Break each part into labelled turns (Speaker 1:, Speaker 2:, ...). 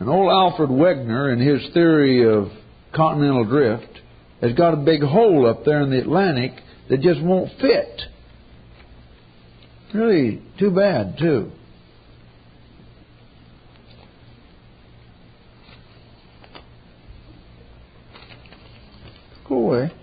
Speaker 1: And old Alfred Wegener, in his theory of continental drift, has got a big hole up there in the Atlantic that just won't fit. Really too bad, too. Go away.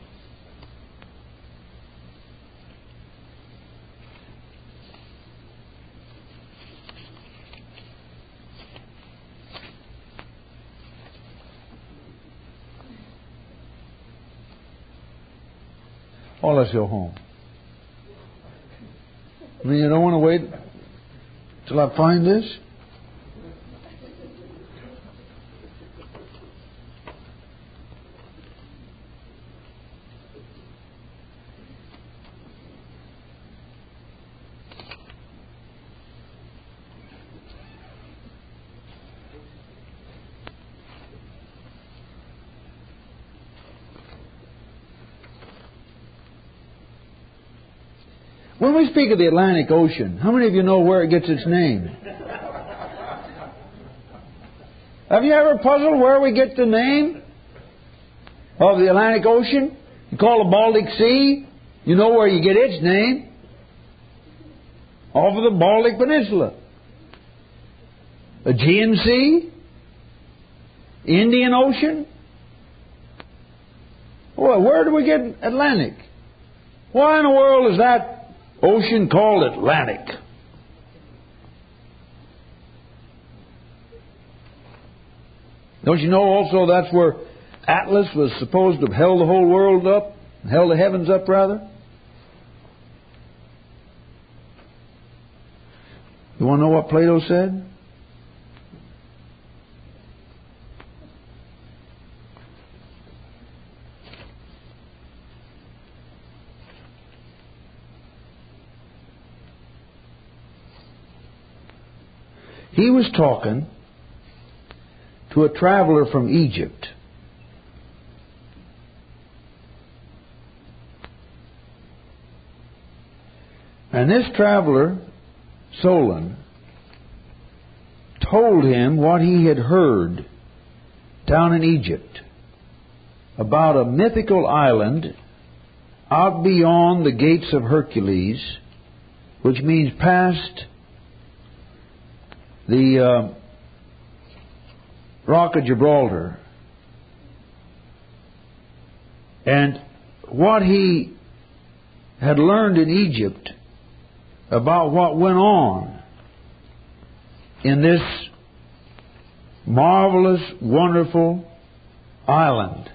Speaker 1: Oh, let's go home. I mean, you don't want to wait till I find this? When we speak of the Atlantic Ocean, how many of you know where it gets its name? Have you ever puzzled where we get the name of the Atlantic Ocean? You call the Baltic Sea, you know where you get its name. Off of the Baltic Peninsula. Aegean Sea? Indian Ocean? Well, where do we get Atlantic? Why in the world is that ocean called Atlantic? Don't you know also that's where Atlas was supposed to have held the whole world up, held the heavens up rather? You want to know what Plato said? He was talking to a traveler from Egypt. And this traveler, Solon, told him what he had heard down in Egypt about a mythical island out beyond the gates of Hercules, which means past the Rock of Gibraltar. And what he had learned in Egypt about what went on in this marvelous, wonderful island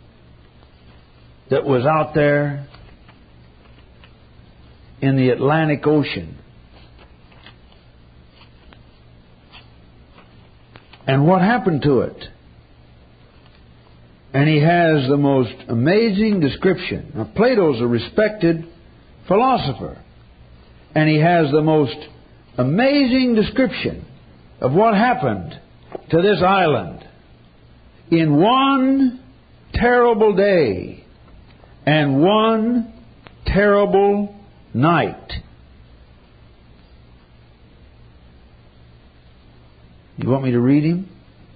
Speaker 1: that was out there in the Atlantic Ocean. And what happened to it? And he has the most amazing description. Now, Plato's a respected philosopher. And he has the most amazing description of what happened to this island in one terrible day and one terrible night. You want me to read him?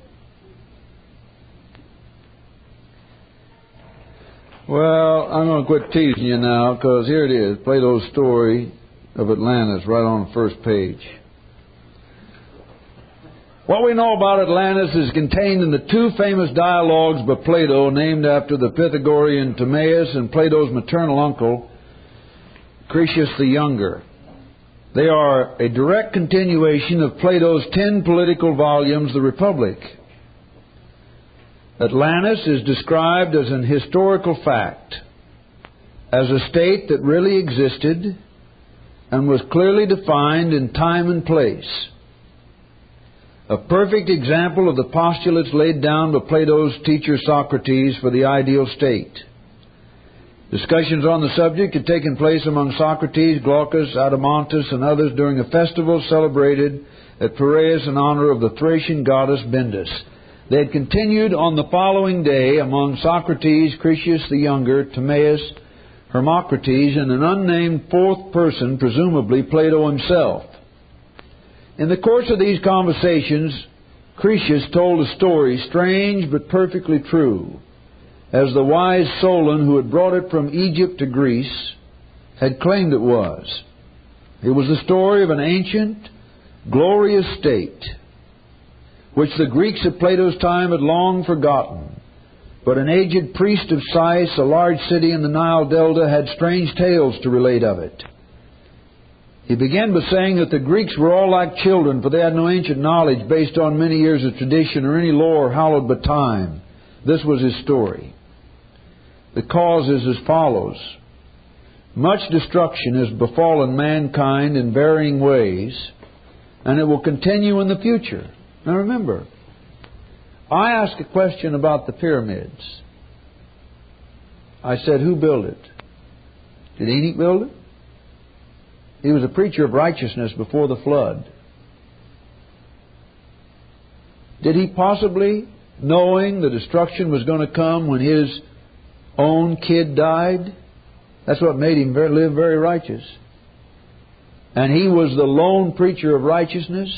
Speaker 1: Well, I'm going to quit teasing you now, because here it is, Plato's story of Atlantis, right on the first page. What we know about Atlantis is contained in the two famous dialogues by Plato, named after the Pythagorean Timaeus and Plato's maternal uncle, Critias the Younger. They are a direct continuation of Plato's 10 political volumes, The Republic. Atlantis is described as an historical fact, as a state that really existed and was clearly defined in time and place. A perfect example of the postulates laid down by Plato's teacher Socrates for the ideal state. Discussions on the subject had taken place among Socrates, Glaucus, Adeimantus, and others during a festival celebrated at Piraeus in honor of the Thracian goddess Bindis. They had continued on the following day among Socrates, Critias the Younger, Timaeus, Hermocrates, and an unnamed fourth person, presumably Plato himself. In the course of these conversations, Cretius told a story, strange but perfectly true, as the wise Solon, who had brought it from Egypt to Greece, had claimed it was. It was the story of an ancient, glorious state, which the Greeks of Plato's time had long forgotten. But an aged priest of Sais, a large city in the Nile Delta, had strange tales to relate of it. He began by saying that the Greeks were all like children, for they had no ancient knowledge based on many years of tradition or any lore hallowed by time. This was his story. The cause is as follows. Much destruction has befallen mankind in varying ways, and it will continue in the future. Now remember, I asked a question about the pyramids. I said, who built it? Did Enoch build it? He was a preacher of righteousness before the flood. Did he possibly, knowing the destruction was going to come when his own kid died? That's what made him live very righteous. And he was the lone preacher of righteousness.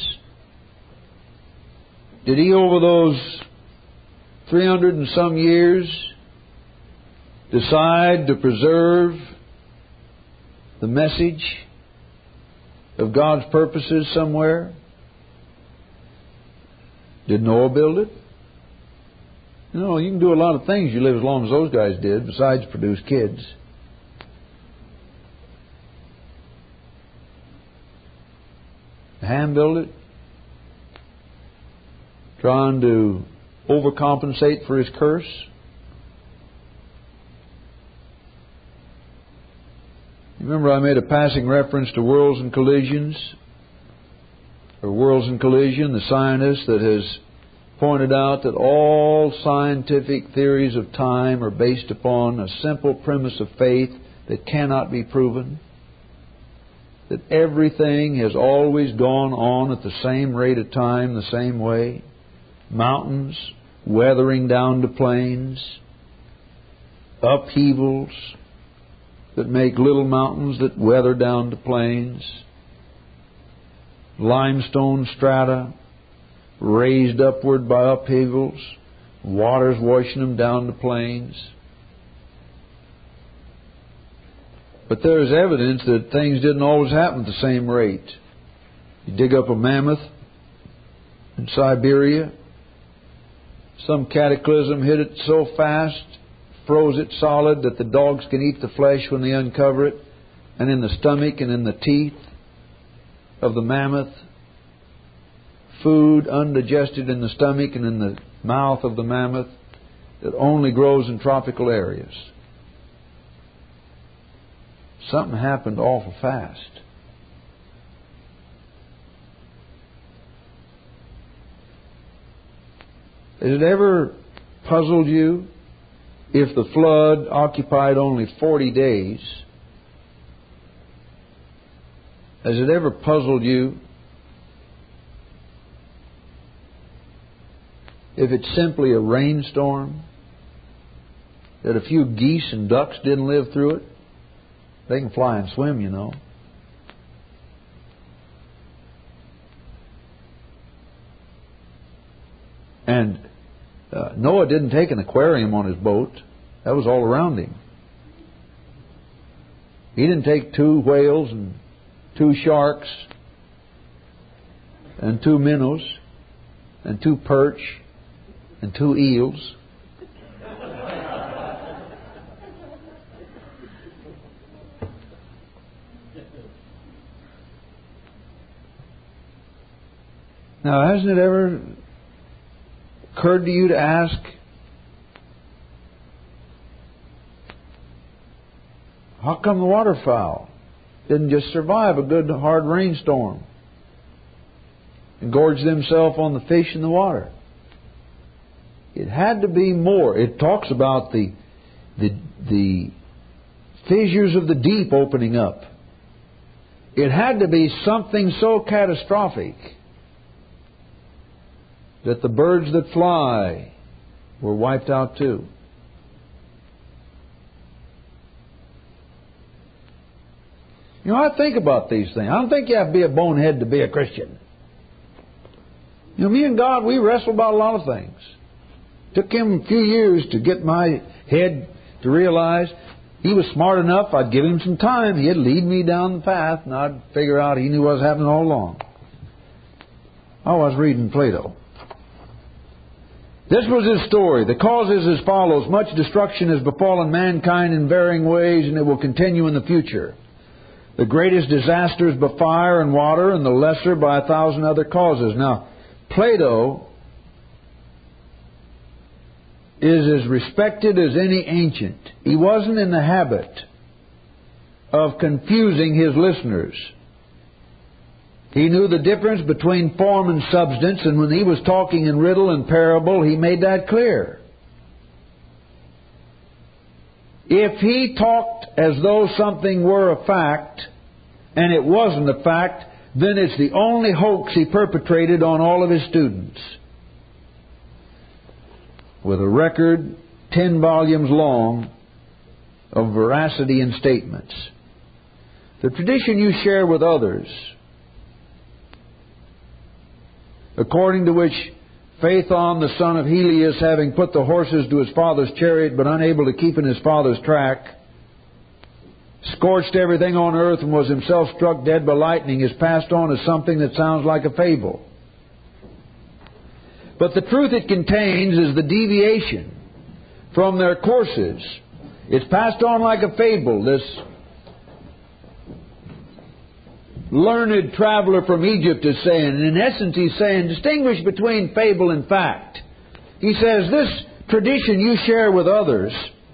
Speaker 1: Did he, over those 300 and some years, decide to preserve the message of God's purposes somewhere? Did Noah build it? No, you can do a lot of things. You live as long as those guys did, besides produce kids. Ham built it, trying to overcompensate for his curse. Remember, I made a passing reference to Worlds and Collisions, or Worlds and Collision, the scientist that has pointed out that all scientific theories of time are based upon a simple premise of faith that cannot be proven. That everything has always gone on at the same rate of time, the same way. Mountains weathering down to plains, upheavals that make little mountains that weather down to plains, limestone strata raised upward by upheavals, waters washing them down to plains. But there is evidence that things didn't always happen at the same rate. You dig up a mammoth in Siberia, some cataclysm hit it so fast, froze it solid that the dogs can eat the flesh when they uncover it, and in the stomach and in the teeth of the mammoth, food undigested in the stomach and in the mouth of the mammoth that only grows in tropical areas. Something happened awful fast. Has it ever puzzled you if the flood occupied only 40 days? Has it ever puzzled you if it's simply a rainstorm, that a few geese and ducks didn't live through it? They can fly and swim, you know. And Noah didn't take an aquarium on his boat. That was all around him. He didn't take 2 whales and 2 sharks and 2 minnows and 2 perch and 2 eels. Now, hasn't it ever occurred to you to ask, how come the waterfowl didn't just survive a good hard rainstorm and gorge themselves on the fish in the water? It had to be more. It talks about the fissures of the deep opening up. It had to be something so catastrophic that the birds that fly were wiped out too. You know, I think about these things. I don't think you have to be a bonehead to be a Christian. You know, me and God, we wrestle about a lot of things. Took Him a few years to get my head to realize He was smart enough. I'd give Him some time. He'd lead me down the path, and I'd figure out He knew what was happening all along. I was reading Plato. This was his story. The cause is as follows. Much destruction has befallen mankind in varying ways, and it will continue in the future. The greatest disasters by fire and water, and the lesser by 1,000 other causes. Now, Plato is as respected as any ancient. He wasn't in the habit of confusing his listeners. He knew the difference between form and substance, and when he was talking in riddle and parable, he made that clear. If he talked as though something were a fact, and it wasn't a fact, then it's the only hoax he perpetrated on all of his students. With a record 10 volumes long of veracity in statements. The tradition you share with others, according to which Phaethon, the son of Helios, having put the horses to his father's chariot, but unable to keep in his father's track, scorched everything on earth and was himself struck dead by lightning, is passed on as something that sounds like a fable. But the truth it contains is the deviation from their courses. It's passed on like a fable. This learned traveler from Egypt is saying, and in essence he's saying, distinguish between fable and fact. He says, this tradition you share with others,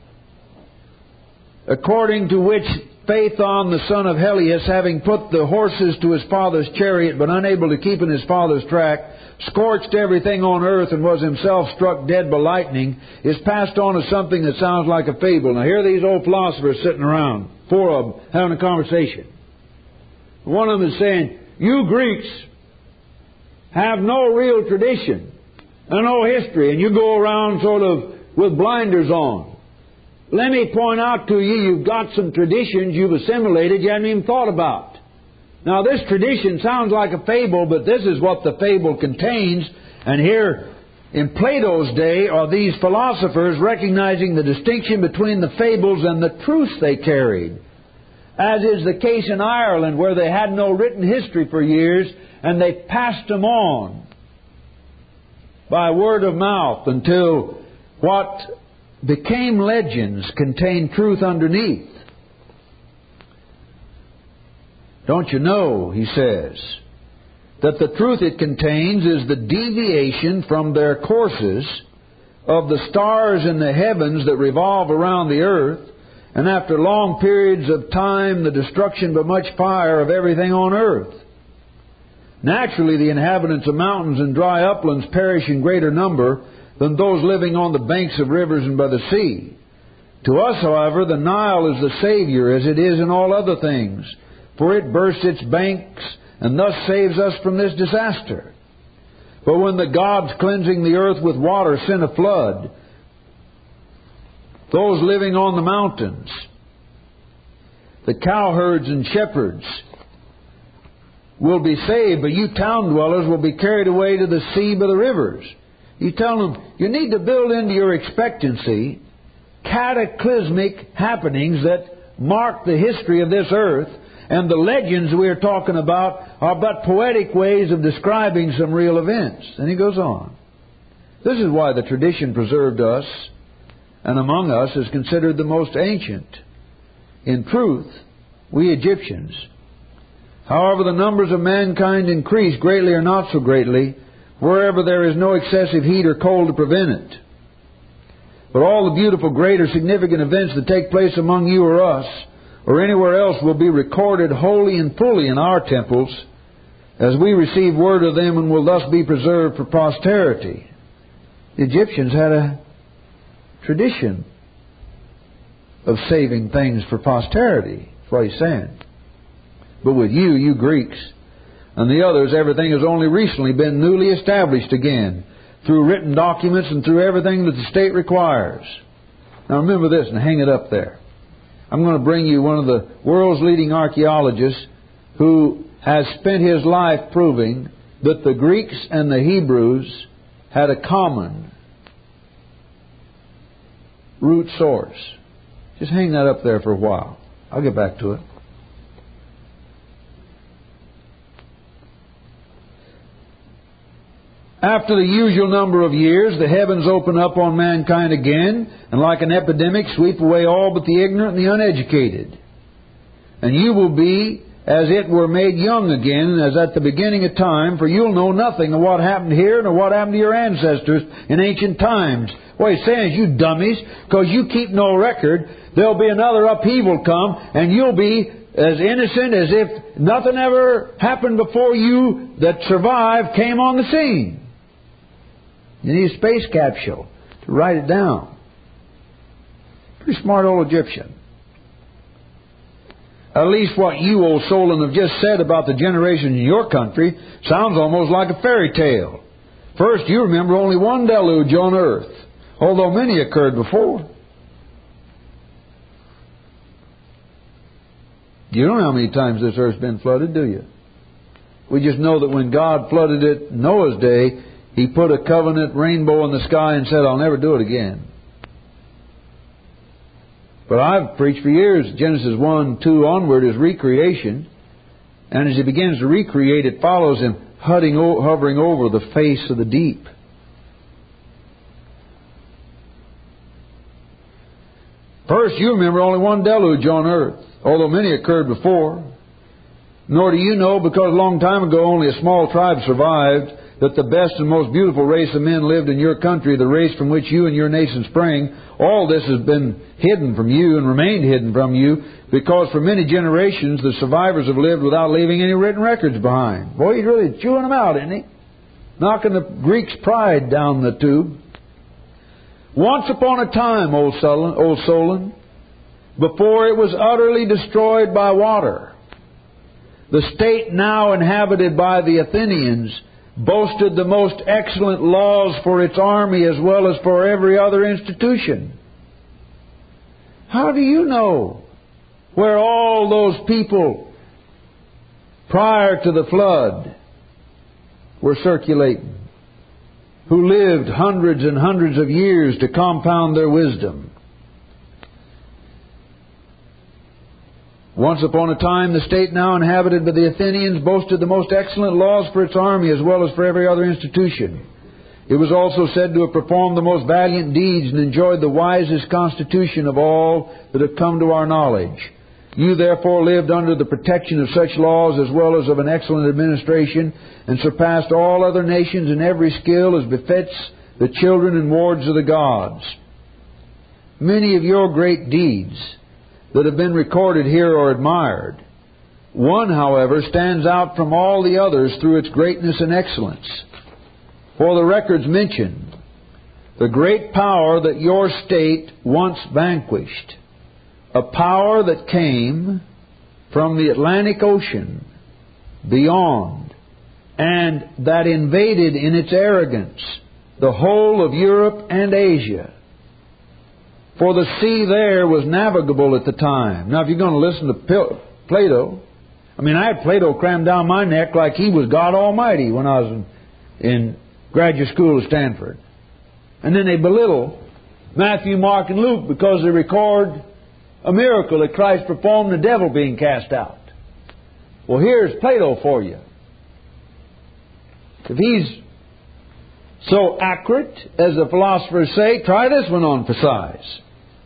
Speaker 1: according to which Phaethon, the son of Helios, having put the horses to his father's chariot, but unable to keep in his father's track, scorched everything on earth and was himself struck dead by lightning, is passed on as something that sounds like a fable. Now here are these old philosophers sitting around, 4 of them, having a conversation. One of them is saying, you Greeks have no real tradition and no history, and you go around sort of with blinders on. Let me point out to you, you've got some traditions you've assimilated you haven't even thought about. Now this tradition sounds like a fable, but this is what the fable contains. And here in Plato's day are these philosophers recognizing the distinction between the fables and the truths they carried. As is the case in Ireland, where they had no written history for years, and they passed them on by word of mouth until what became legends contained truth underneath. Don't you know, he says, that the truth it contains is the deviation from their courses of the stars in the heavens that revolve around the earth, and after long periods of time, the destruction by much fire of everything on earth. Naturally, the inhabitants of mountains and dry uplands perish in greater number than those living on the banks of rivers and by the sea. To us, however, the Nile is the Savior, as it is in all other things, for it bursts its banks and thus saves us from this disaster. But when the gods cleansing the earth with water sent a flood, those living on the mountains, the cowherds and shepherds, will be saved, but you town dwellers will be carried away to the sea by the rivers. You tell them, you need to build into your expectancy cataclysmic happenings that mark the history of this earth, and the legends we are talking about are but poetic ways of describing some real events. And he goes on. This is why the tradition preserved us and among us is considered the most ancient. In truth, we Egyptians, however the numbers of mankind increase greatly or not so greatly, wherever there is no excessive heat or cold to prevent it. But all the beautiful, great or significant events that take place among you or us, or anywhere else, will be recorded wholly and fully in our temples, as we receive word of them, and will thus be preserved for posterity. The Egyptians had a tradition of saving things for posterity. That's what he's saying. But with you Greeks, and the others, everything has only recently been newly established again, through written documents and through everything that the state requires. Now remember this and hang it up there. I'm going to bring you one of the world's leading archaeologists who has spent his life proving that the Greeks and the Hebrews had a common root source. Just hang that up there for a while. I'll get back to it. After the usual number of years, the heavens open up on mankind again, and like an epidemic sweep away all but the ignorant and the uneducated. And you will be as it were made young again, as at the beginning of time, for you'll know nothing of what happened here nor what happened to your ancestors in ancient times. What he's saying is, you dummies, because you keep no record, there'll be another upheaval come, and you'll be as innocent as if nothing ever happened before you that survived came on the scene. You need a space capsule to write it down. Pretty smart old Egyptian. At least what you, old Solon, have just said about the generation in your country sounds almost like a fairy tale. First, you remember only one deluge on earth, although many occurred before. You don't know how many times this earth's been flooded, do you? We just know that when God flooded it in Noah's day, He put a covenant rainbow in the sky and said, I'll never do it again. But I've preached for years, Genesis 1, 2 onward is recreation. And as He begins to recreate, it follows Him hovering over the face of the deep. First, you remember only one deluge on earth, although many occurred before. Nor do you know, because a long time ago only a small tribe survived, that the best and most beautiful race of men lived in your country, the race from which you and your nation sprang. All this has been hidden from you and remained hidden from you, because for many generations the survivors have lived without leaving any written records behind. Boy, he's really chewing them out, isn't he? Knocking the Greeks' pride down the tube. Once upon a time, old Solon, before it was utterly destroyed by water, the state now inhabited by the Athenians boasted the most excellent laws for its army as well as for every other institution. How do you know where all those people prior to the flood were circulating, who lived hundreds and hundreds of years to compound their wisdom? Once upon a time, the state now inhabited by the Athenians boasted the most excellent laws for its army as well as for every other institution. It was also said to have performed the most valiant deeds and enjoyed the wisest constitution of all that have come to our knowledge. You therefore lived under the protection of such laws as well as of an excellent administration, and surpassed all other nations in every skill as befits the children and wards of the gods. Many of your great deeds that have been recorded here are admired. One, however, stands out from all the others through its greatness and excellence. For the records mention the great power that your state once vanquished, a power that came from the Atlantic Ocean beyond, and that invaded in its arrogance the whole of Europe and Asia. For the sea there was navigable at the time. Now, if you're going to listen to Plato, I had Plato crammed down my neck like he was God Almighty when I was in graduate school at Stanford. And then they belittle Matthew, Mark, and Luke because they record a miracle that Christ performed, the devil being cast out. Well, here's Plato for you. If he's so accurate, as the philosophers say, try this one on for size.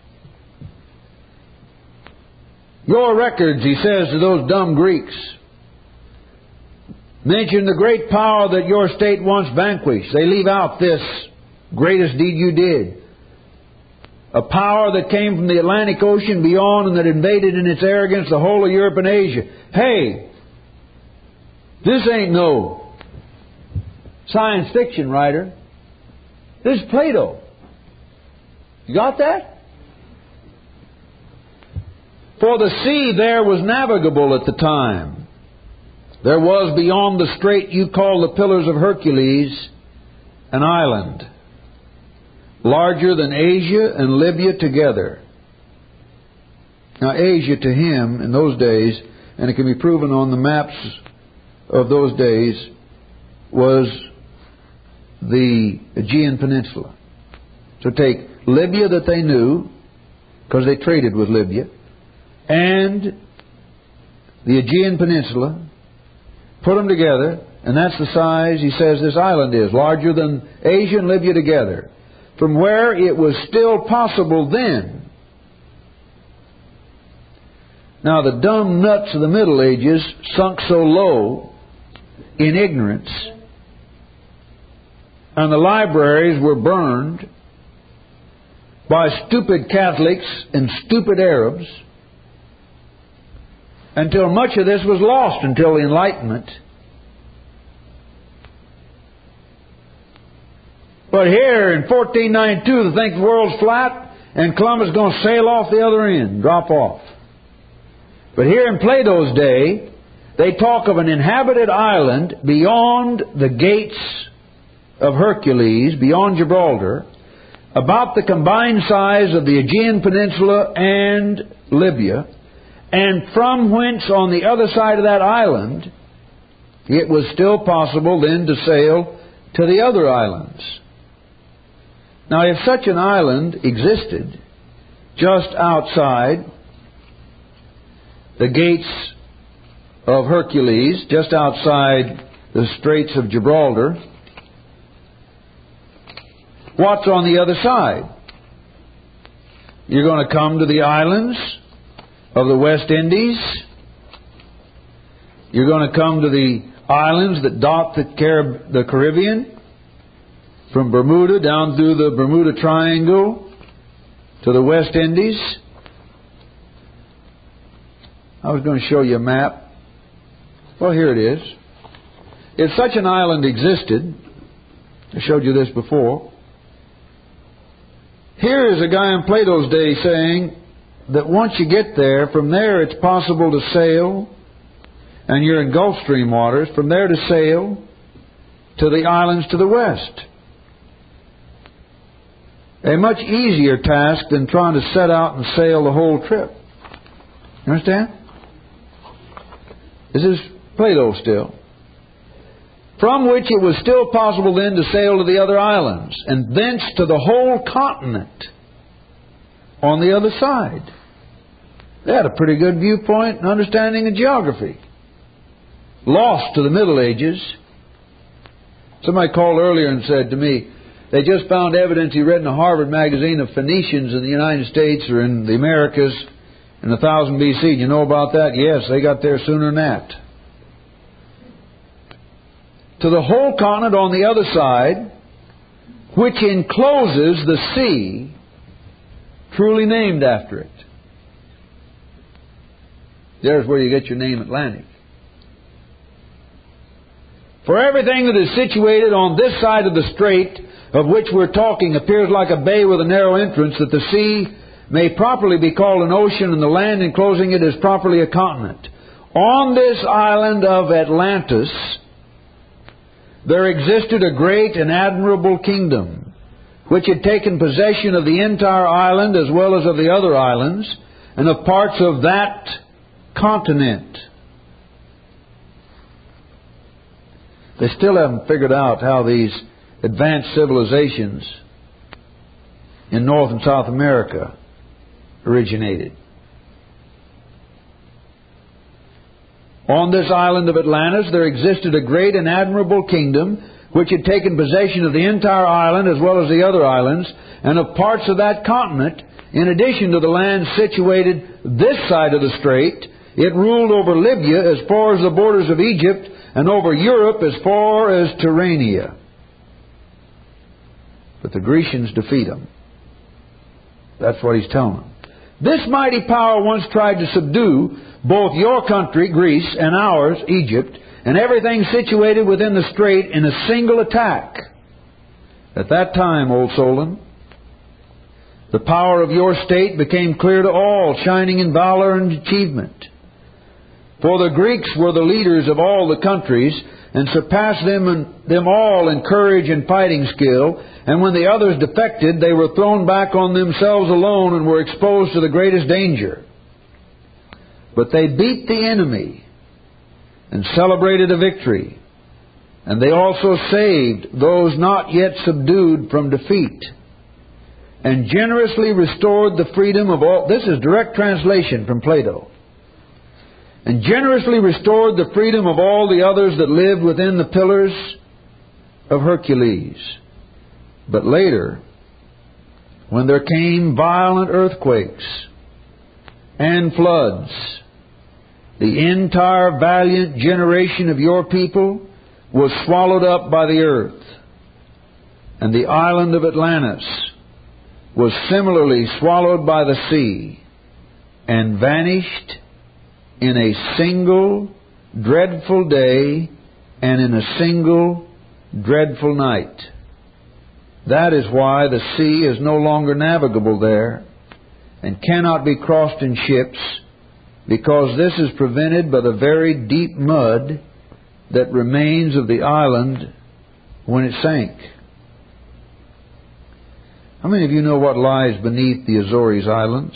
Speaker 1: Your records, he says to those dumb Greeks, mention the great power that your state once vanquished. They leave out this greatest deed you did. A power that came from the Atlantic Ocean beyond and that invaded in its arrogance the whole of Europe and Asia. Hey, this ain't no science fiction writer. This is Plato. You got that? For the sea there was navigable at the time. There was beyond the strait you call the Pillars of Hercules an island, larger than Asia and Libya together. Now Asia to him in those days, and it can be proven on the maps of those days, was the Aegean Peninsula. So take Libya that they knew, because they traded with Libya, and the Aegean Peninsula, put them together, and that's the size, he says, this island is, larger than Asia and Libya together, from where it was still possible then. Now, the dumb nuts of the Middle Ages sunk so low in ignorance, and the libraries were burned by stupid Catholics and stupid Arabs, until much of this was lost until the Enlightenment. But here in 1492, they think the world's flat and Columbus is going to sail off the other end, drop off. But here in Plato's day, they talk of an inhabited island beyond the gates of Hercules, beyond Gibraltar, about the combined size of the Aegean Peninsula and Libya, and from whence on the other side of that island it was still possible then to sail to the other islands. Now, if such an island existed just outside the gates of Hercules, just outside the Straits of Gibraltar, what's on the other side? You're going to come to the islands of the West Indies. You're going to come to the islands that dot the Caribbean, from Bermuda down through the Bermuda Triangle to the West Indies. I was going to show you a map. Well, here it is. If such an island existed, I showed you this before. Here is a guy in Plato's day saying that once you get there, from there it's possible to sail, and you're in Gulf Stream waters, from there to sail to the islands to the west. A much easier task than trying to set out and sail the whole trip. You understand? This is Plato still. From which it was still possible then to sail to the other islands, and thence to the whole continent on the other side. They had a pretty good viewpoint and understanding of geography. Lost to the Middle Ages. Somebody called earlier and said to me, they just found evidence he read in a Harvard magazine of Phoenicians in the United States or in the Americas in 1000 BC. Do you know about that? Yes, they got there sooner than that. To the whole continent on the other side, which encloses the sea, truly named after it. There's where you get your name Atlantic. For everything that is situated on this side of the strait of which we're talking appears like a bay with a narrow entrance, that the sea may properly be called an ocean, and the land enclosing it is properly a continent. On this island of Atlantis there existed a great and admirable kingdom, which had taken possession of the entire island as well as of the other islands, and of parts of that continent. They still haven't figured out how these advanced civilizations in North and South America originated. On this island of Atlantis there existed a great and admirable kingdom, which had taken possession of the entire island as well as the other islands, and of parts of that continent, in addition to the land situated this side of the strait. It ruled over Libya as far as the borders of Egypt, and over Europe as far as Tyrrhenia. But the Grecians defeat them. That's what he's telling them. This mighty power once tried to subdue both your country, Greece, and ours, Egypt, and everything situated within the strait in a single attack. At that time, old Solon, the power of your state became clear to all, shining in valor and achievement. For the Greeks were the leaders of all the countries, and surpassed them all in courage and fighting skill, and when the others defected, they were thrown back on themselves alone and were exposed to the greatest danger. But they beat the enemy and celebrated a victory, And they also saved those not yet subdued from defeat, and generously restored the freedom of all. This is direct translation from Plato. And generously restored the freedom of all the others that lived within the pillars of Hercules. But later, when there came violent earthquakes and floods, the entire valiant generation of your people was swallowed up by the earth. And the island of Atlantis was similarly swallowed by the sea and vanished in a single dreadful day and in a single dreadful night. That is why the sea is no longer navigable there and cannot be crossed in ships, because this is prevented by the very deep mud that remains of the island when it sank. How many of you know what lies beneath the Azores Islands?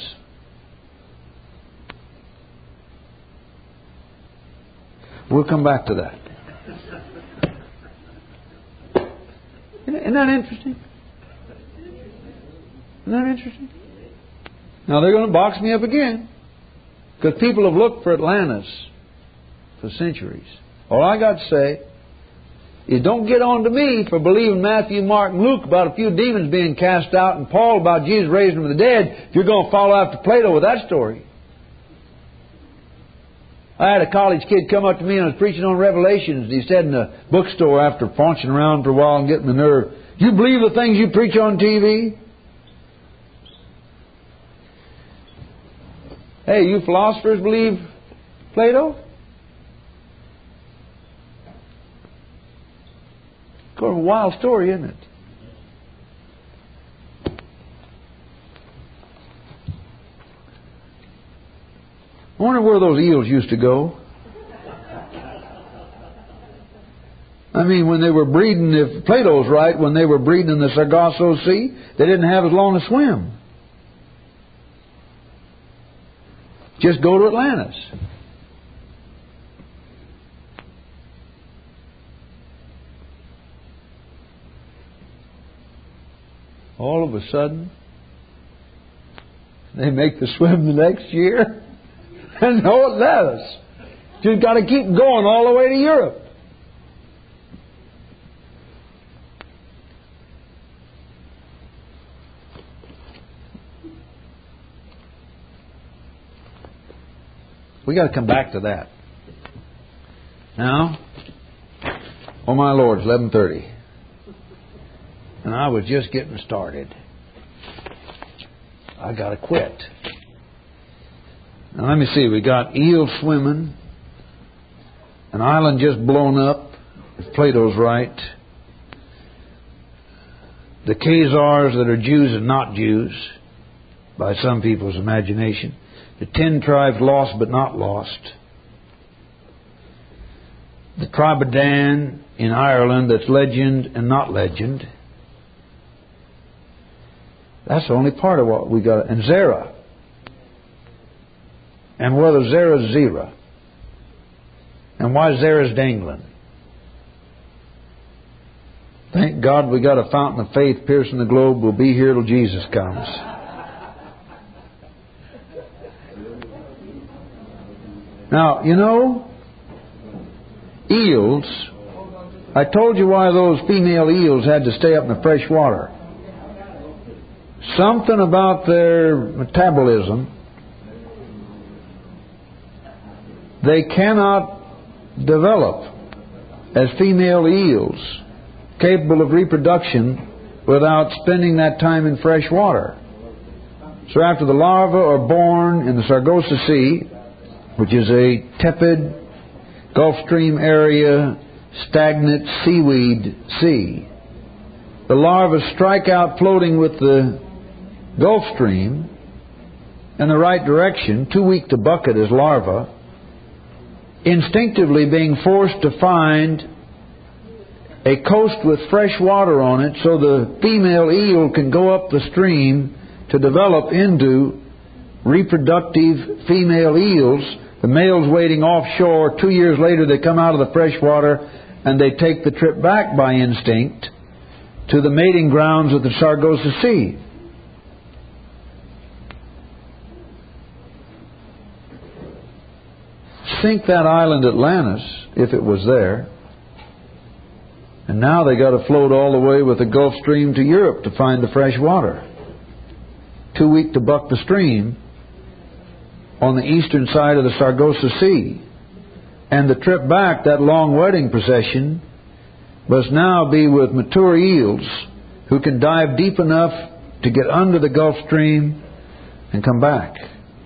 Speaker 1: We'll come back to that. Isn't that interesting? Isn't that interesting? Now they're going to box me up again, because people have looked for Atlantis for centuries. All I got to say is don't get on to me for believing Matthew, Mark, and Luke about a few demons being cast out and Paul about Jesus raising from the dead if you're going to follow after Plato with that story. I had a college kid come up to me and I was preaching on Revelations. He said in the bookstore after punching around for a while and getting the nerve, "You believe the things you preach on TV?" Hey, you philosophers believe Plato? Kind of a wild story, isn't it? I wonder where those eels used to go. I mean, when they were breeding, if Plato's right, when they were breeding in the Sargasso Sea, they didn't have as long a swim. Just go to Atlantis. All of a sudden, they make the swim the next year. And no Atlantis. You've got to keep going all the way to Europe. We got to come back to that. Now, oh my Lord, it's 11:30. And I was just getting started. I got to quit. Now let me see. We got eels swimming, an island just blown up, if Plato's right. The Khazars that are Jews and not Jews, by some people's imagination. The 10 tribes lost but not lost. The tribe of Dan in Ireland that's legend and not legend. That's only part of what we got. And Zerah. And whether Zerah's Zerah. And why Zerah's dangling. Thank God we got a fountain of faith piercing the globe. We'll be here till Jesus comes. Now, you know, eels, I told you why those female eels had to stay up in the fresh water. Something about their metabolism. They cannot develop as female eels capable of reproduction without spending that time in fresh water. So after the larvae are born in the Sargasso Sea, which is a tepid Gulf Stream area, stagnant seaweed sea, the larvae strike out floating with the Gulf Stream in the right direction, too weak to bucket as larvae, instinctively being forced to find a coast with fresh water on it so the female eel can go up the stream to develop into reproductive female eels. The males waiting offshore. 2 years later they come out of the fresh water and they take the trip back by instinct to the mating grounds of the Sargasso Sea. Sink that island Atlantis, if it was there, and now they got to float all the way with the Gulf Stream to Europe to find the fresh water. Too weak to buck the stream on the eastern side of the Sargasso Sea. And the trip back, that long wedding procession, must now be with mature eels who can dive deep enough to get under the Gulf Stream and come back.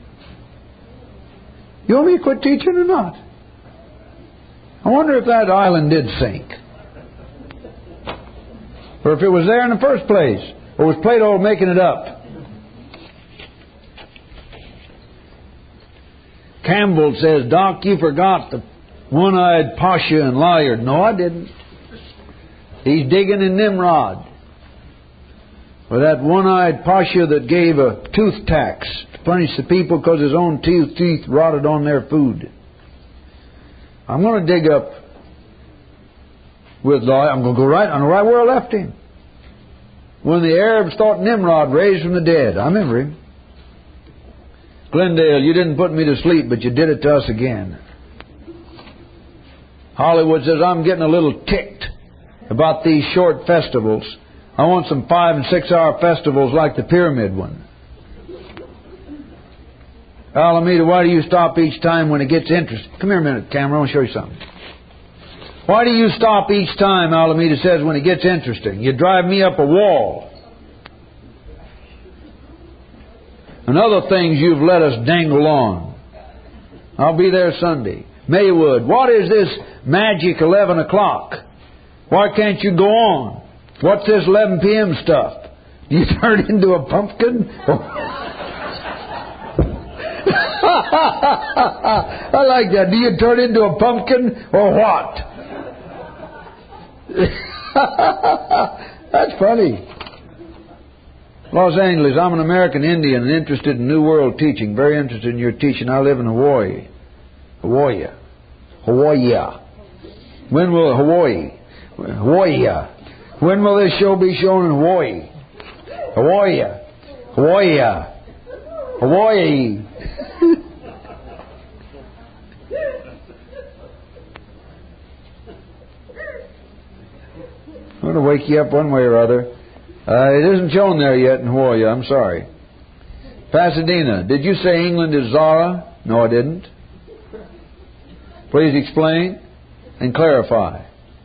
Speaker 1: You want me to quit teaching or not? I wonder if that island did sink. Or if it was there in the first place. Or was Plato making it up? Campbell says, Doc, you forgot the one-eyed Pasha and Layard. No, I didn't. He's digging in Nimrod. Or that one-eyed Pasha that gave a tooth tax to punish the people because his own teeth rotted on their food. I'm going to dig up with Layard. I'm going to go right on the right where I left him. When the Arabs thought Nimrod raised from the dead. I remember him. Glendale, you didn't put me to sleep, but you did it to us again. Hollywood says, I'm getting a little ticked about these short festivals. I want some 5 and 6 hour festivals like the pyramid one. Alameda, why do you stop each time when it gets interesting? Come here a minute, Cameron, I want to show you something. Why do you stop each time, Alameda says, when it gets interesting? You drive me up a wall. And other things you've let us dangle on. I'll be there Sunday. Maywood, what is this magic 11 o'clock? Why can't you go on? What's this 11 p.m. stuff? Do you turn into a pumpkin? I like that. Do you turn into a pumpkin or what? That's funny. Los Angeles, I'm an American Indian and interested in New World teaching. Very interested in your teaching. I live in Hawaii. Hawaii. When will Hawaii? When will this show be shown in Hawaii? Hawaii. I'm going to wake you up one way or other. It isn't shown there yet in Hawaii. I'm sorry. Pasadena, did you say England is Zara? No, I didn't. Please explain and clarify.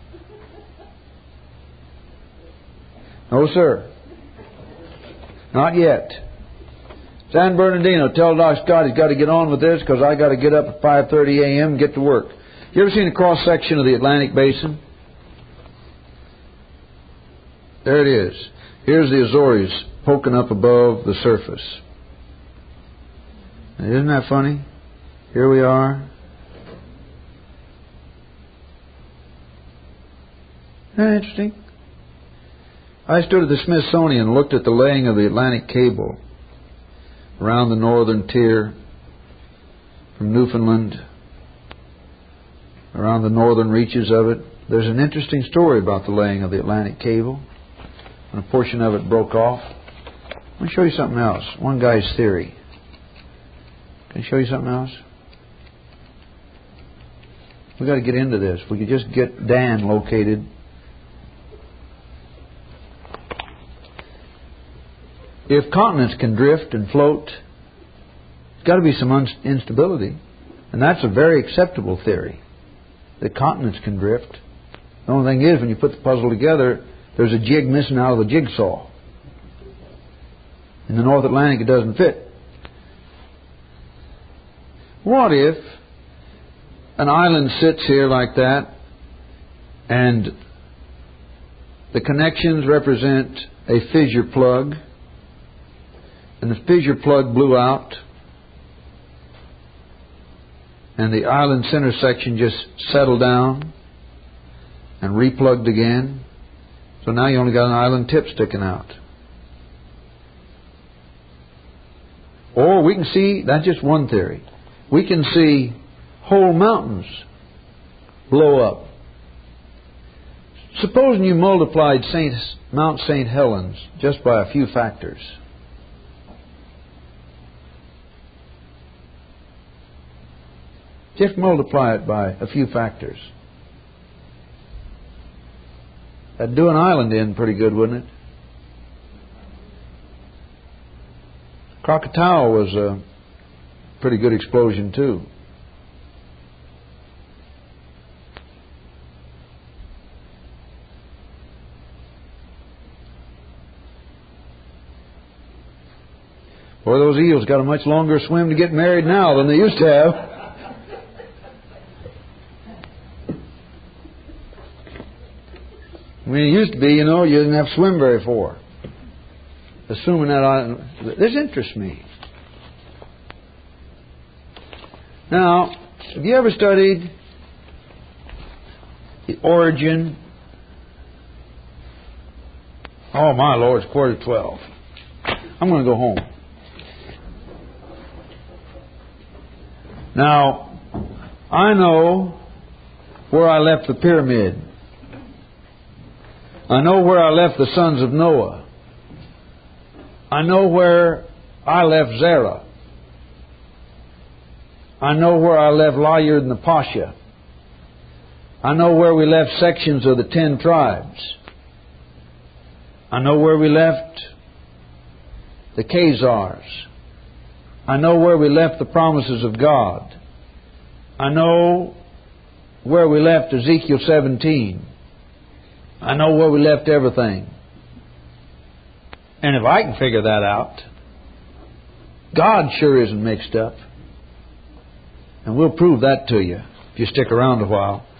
Speaker 1: No, sir. Not yet. San Bernardino, tell Doc Scott he's got to get on with this because I got to get up at 5:30 a.m. and get to work. You ever seen a cross section of the Atlantic Basin? There it is. Here's the Azores poking up above the surface. Isn't that funny? Here we are. Isn't that interesting? I stood at the Smithsonian and looked at the laying of the Atlantic cable around the northern tier from Newfoundland, around the northern reaches of it. There's an interesting story about the laying of the Atlantic cable. And a portion of it broke off. Let me show you something else. One guy's theory. Can I show you something else? We've got to get into this. If we could just get Dan located. If continents can drift and float, there's got to be some instability. And that's a very acceptable theory. That continents can drift. The only thing is, when you put the puzzle together, there's a jig missing out of the jigsaw. In the North Atlantic, it doesn't fit. What if an island sits here like that and the connections represent a fissure plug and the fissure plug blew out and the island center section just settled down and replugged again? So now you only got an island tip sticking out. Or we can see, that's just one theory, we can see whole mountains blow up Supposing you multiplied Mount St. Helens just by a few factors. Just multiply it by a few factors. That'd do an island in pretty good, wouldn't it? Krakatoa was a pretty good explosion too. Boy, those eels got a much longer swim to get married now than they used to have. I mean, it used to be, you didn't have to swim very far. Assuming that this interests me. Now, have you ever studied the origin? Oh, my Lord, it's 11:45. I'm going to go home. Now, I know where I left the pyramid. I know where I left the sons of Noah. I know where I left Zerah. I know where I left Layard and the Pasha. I know where we left sections of the 10 tribes. I know where we left the Khazars. I know where we left the promises of God. I know where we left Ezekiel 17. I know where we left everything. And if I can figure that out, God sure isn't mixed up. And we'll prove that to you if you stick around a while.